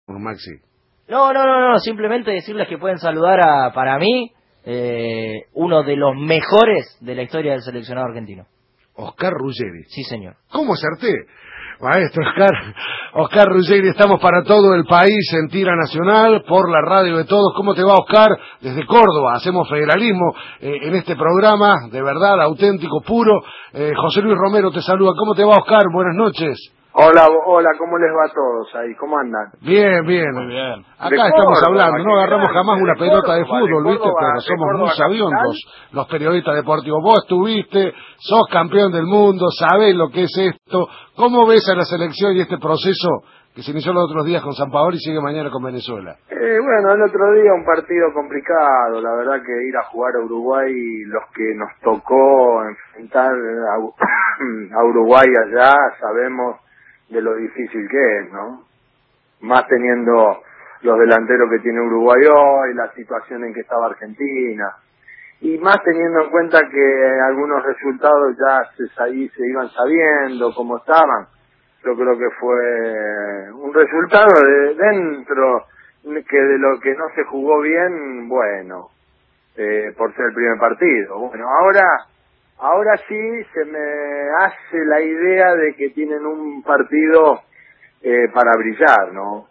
Maxi. No, simplemente decirles que pueden saludar para mí, uno de los mejores de la historia del seleccionado argentino. Oscar Ruggeri. Sí, señor. ¿Cómo acerté? Maestro Oscar Ruggeri, estamos para todo el país en Tira Nacional, por la radio de todos. ¿Cómo te va, Oscar? Desde Córdoba, hacemos federalismo en este programa, de verdad, auténtico, puro. José Luis Romero te saluda. ¿Cómo te va, Oscar? Buenas noches. Hola, ¿cómo les va a todos ahí? ¿Cómo andan? Bien. Muy bien. Acá estamos hablando, no agarramos grande, jamás una pelota de fútbol, ¿viste? Córdoba, Pero somos muy Córdoba sabiondos capital. los periodistas deportivos. Vos estuviste, sos campeón del mundo, sabés lo que es esto. ¿Cómo ves a la selección y este proceso que se inició los otros días con Sampaoli y sigue mañana con Venezuela? Bueno, el otro día un partido complicado, la verdad que ir a jugar a Uruguay, los que nos tocó enfrentar a Uruguay allá, sabemos de lo difícil que es, ¿no? Más teniendo los delanteros que tiene Uruguay hoy, la situación en que estaba Argentina, y más teniendo en cuenta que algunos resultados ya ahí se iban sabiendo cómo estaban. Yo creo que fue un resultado de dentro, que de lo que no se jugó bien, bueno, por ser el primer partido. Bueno, ahora sí se me hace la idea de que tienen un partido para brillar, ¿no?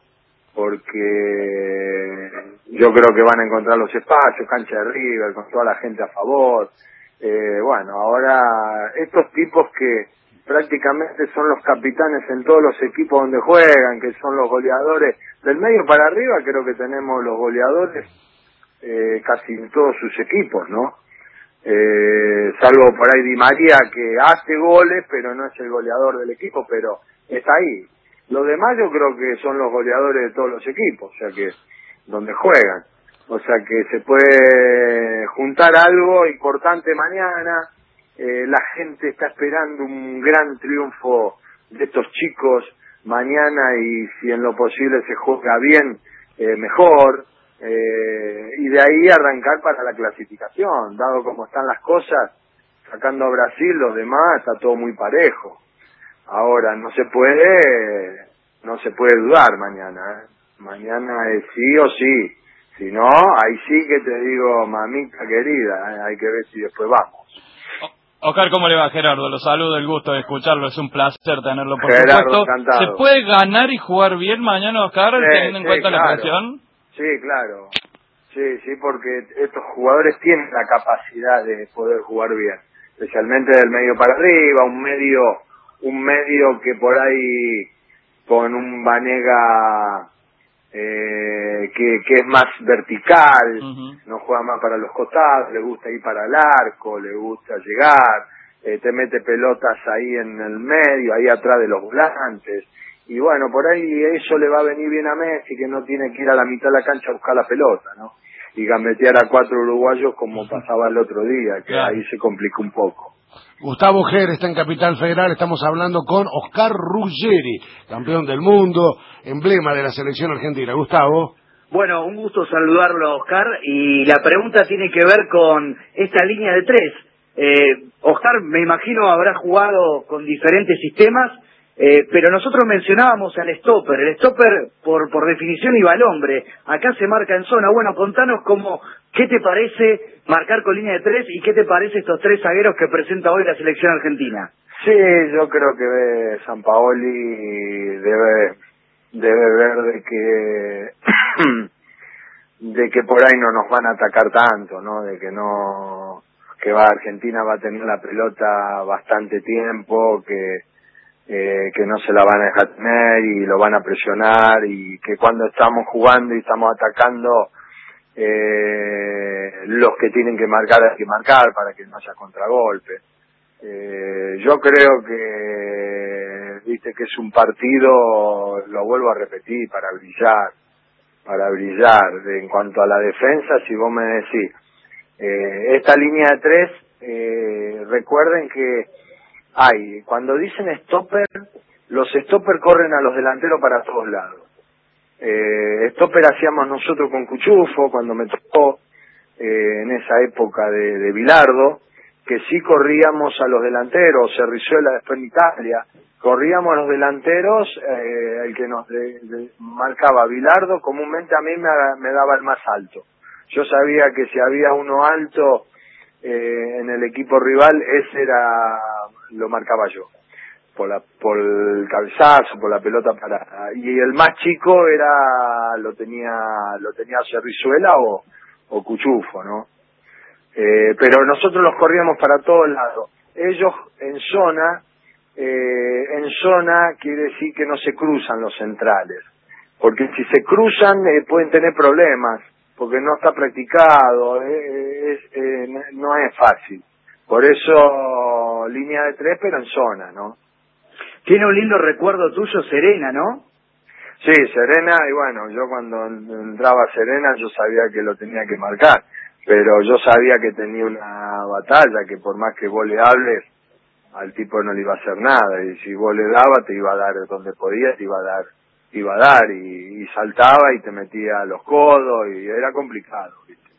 Porque yo creo que van a encontrar los espacios, cancha de River, con toda la gente a favor. Bueno, ahora estos tipos que prácticamente son los capitanes en todos los equipos donde juegan, que son los goleadores, del medio para arriba creo que tenemos los goleadores casi en todos sus equipos, ¿no? Salvo por ahí Di María, que hace goles, pero no es el goleador del equipo, pero está ahí. Los demás yo creo que son los goleadores de todos los equipos, o sea que donde juegan. O sea que se puede juntar algo importante mañana. La gente está esperando un gran triunfo de estos chicos mañana, y si en lo posible se juega bien, mejor. Y de ahí arrancar para la clasificación, dado como están las cosas, sacando a Brasil, los demás está todo muy parejo. Ahora no se puede dudar mañana, ¿eh? Mañana es sí o sí. Si no, ahí sí que te digo, mamita querida, ¿eh? Hay que ver si después vamos. Oscar, ¿cómo le va, Gerardo? Lo saludo, el gusto de escucharlo, es un placer tenerlo, por Gerardo, supuesto. encantado. ¿Se puede ganar y jugar bien mañana, Oscar, teniendo en cuenta claro. la presión? Sí, claro. Sí, porque estos jugadores tienen la capacidad de poder jugar bien, especialmente del medio para arriba, un medio que por ahí con un Banega que es más vertical, no juega más para los costados, le gusta ir para el arco, le gusta llegar, te mete pelotas ahí en el medio, ahí atrás de los volantes, y bueno, por ahí eso le va a venir bien a Messi, que no tiene que ir a la mitad de la cancha a buscar la pelota, ¿no? Y gambetear a 4 uruguayos como pasaba el otro día, que ahí se complicó un poco. Gustavo Ger está en Capital Federal, estamos hablando con Oscar Ruggeri, campeón del mundo, emblema de la selección argentina. Gustavo. Bueno, un gusto saludarlo, Oscar, y la pregunta tiene que ver con esta línea de tres. Oscar, me imagino, habrá jugado con diferentes sistemas, pero nosotros mencionábamos al stopper. El stopper, por definición, iba al hombre. Acá se marca en zona. Bueno, contanos ¿qué te parece marcar con línea de tres y qué te parece estos tres zagueros que presenta hoy la selección argentina? Sí, yo creo que Sampaoli debe ver de que por ahí no nos van a atacar tanto, ¿no? De que Argentina va a tener la pelota bastante tiempo, que no se la van a dejar tener y lo van a presionar, y que cuando estamos jugando y estamos atacando, los que tienen que marcar hay que marcar para que no haya contragolpe. Yo creo que es un partido, lo vuelvo a repetir, para brillar. En cuanto a la defensa, si vos me decís, esta línea de tres, recuerden que cuando dicen stopper, los stopper corren a los delanteros para todos lados. Stopper hacíamos nosotros con Cuchufo, cuando me tocó, en esa época de Bilardo, que sí corríamos a los delanteros, Cerrizuela después en Italia, corríamos los delanteros, el que nos marcaba Bilardo, comúnmente a mí me daba el más alto. Yo sabía que si había uno alto en el equipo rival, lo marcaba yo, por el cabezazo, por la pelota parada. Y el más chico lo tenía Cerrizuela o Cuchufo, ¿no? Pero nosotros los corríamos para todos lados. Ellos en zona quiere decir que no se cruzan los centrales, porque si se cruzan pueden tener problemas, porque no está practicado, no es fácil. Por eso línea de 3, pero en zona, ¿no? Tiene un lindo recuerdo tuyo Serena, ¿no? Sí, Serena, y bueno, yo cuando entraba Serena yo sabía que lo tenía que marcar, pero yo sabía que tenía una batalla, que por más que vos le hables, al tipo no le iba a hacer nada, y si vos le dabas te iba a dar donde podía, te iba a dar, y saltaba y te metía a los codos, y era complicado, ¿viste?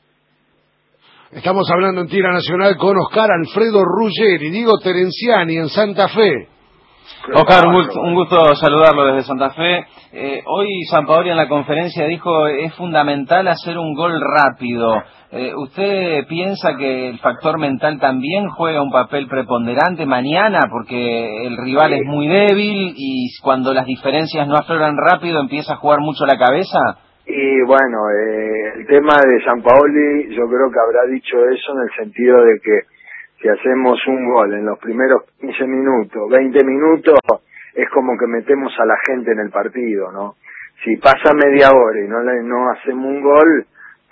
Estamos hablando en Tira Nacional con Oscar Alfredo Ruggeri, Diego Terenciani en Santa Fe. Oscar, un gusto saludarlo desde Santa Fe. Hoy Sampaoli en la conferencia dijo es fundamental hacer un gol rápido. ¿Usted piensa que el factor mental también juega un papel preponderante mañana? Porque el rival es muy débil y cuando las diferencias no afloran rápido empieza a jugar mucho la cabeza. Y bueno, el tema de Sampaoli yo creo que habrá dicho eso en el sentido de que si hacemos un gol en los primeros 15 minutos, 20 minutos, es como que metemos a la gente en el partido, ¿no? Si pasa media hora y no hacemos un gol,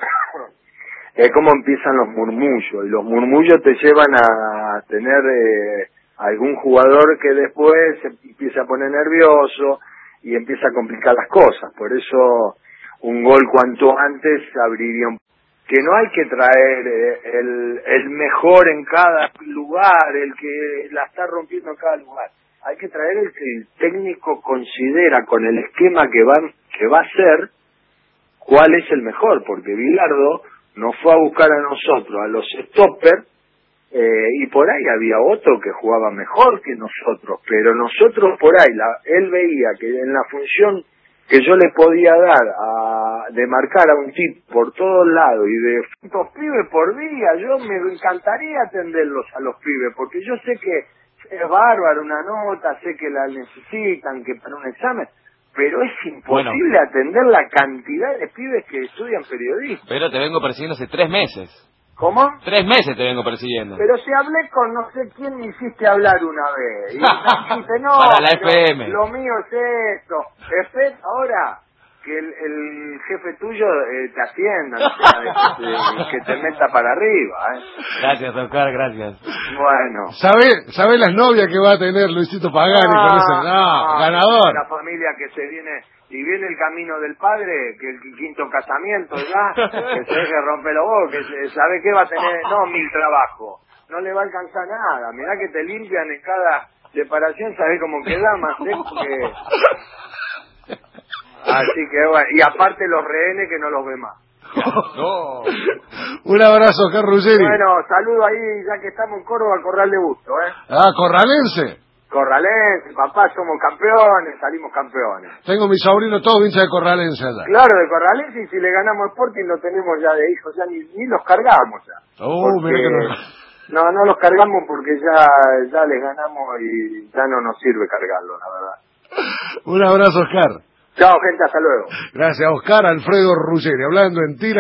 es como empiezan los murmullos, y los murmullos te llevan a tener algún jugador que después se empieza a poner nervioso y empieza a complicar las cosas. Por eso un gol cuanto antes abriría que no hay que traer el mejor en cada lugar, el que la está rompiendo en cada lugar. Hay que traer el que el técnico considera con el esquema que va a hacer cuál es el mejor, porque Bilardo nos fue a buscar a nosotros, a los stoppers, y por ahí había otro que jugaba mejor que nosotros, pero nosotros por ahí, él veía que en la función que yo le podía dar de marcar a un tipo por todos lados y de tantos pibes por día, yo me encantaría atenderlos a los pibes, porque yo sé que es bárbaro una nota, sé que la necesitan, que para un examen, pero es imposible atender la cantidad de pibes que estudian periodismo. Pero te vengo persiguiendo hace 3 meses. ¿Cómo? 3 meses te vengo persiguiendo. Pero si hablé con no sé quién me hiciste hablar una vez. Y me dijiste, no, para la FM. Lo mío es esto. Ahora que el jefe tuyo te atienda, no sea, que te meta para arriba. Gracias, Oscar, gracias. Bueno. ¿Sabe las novias que va a tener Luisito Pagani con eso? No, ganador. La familia que se viene... Y viene el camino del padre, que el 5.º casamiento ya, que se deje romper los huevos, que sabe que va a tener, 1000 trabajos. No le va a alcanzar nada. Mirá que te limpian en cada separación, sabés cómo queda, más seco que... Así que bueno, y aparte los rehenes que no los ve más. No. Un abrazo, Oscar Ruggeri. Bueno, saludo ahí, ya que estamos en Córdoba, Corral de Busto, Corralense. Corralense, papá, somos campeones, salimos campeones. Tengo mis sobrinos todos hinchas de Corralense allá. Claro, de Corralense, y si le ganamos Sporting lo tenemos ya de hijos, ya ni los cargamos ya. Mira que no. No los cargamos porque ya les ganamos y ya no nos sirve cargarlo, la verdad. Un abrazo, Oscar. Chao, gente, hasta luego. Gracias, Oscar Alfredo Ruggeri, hablando en Tira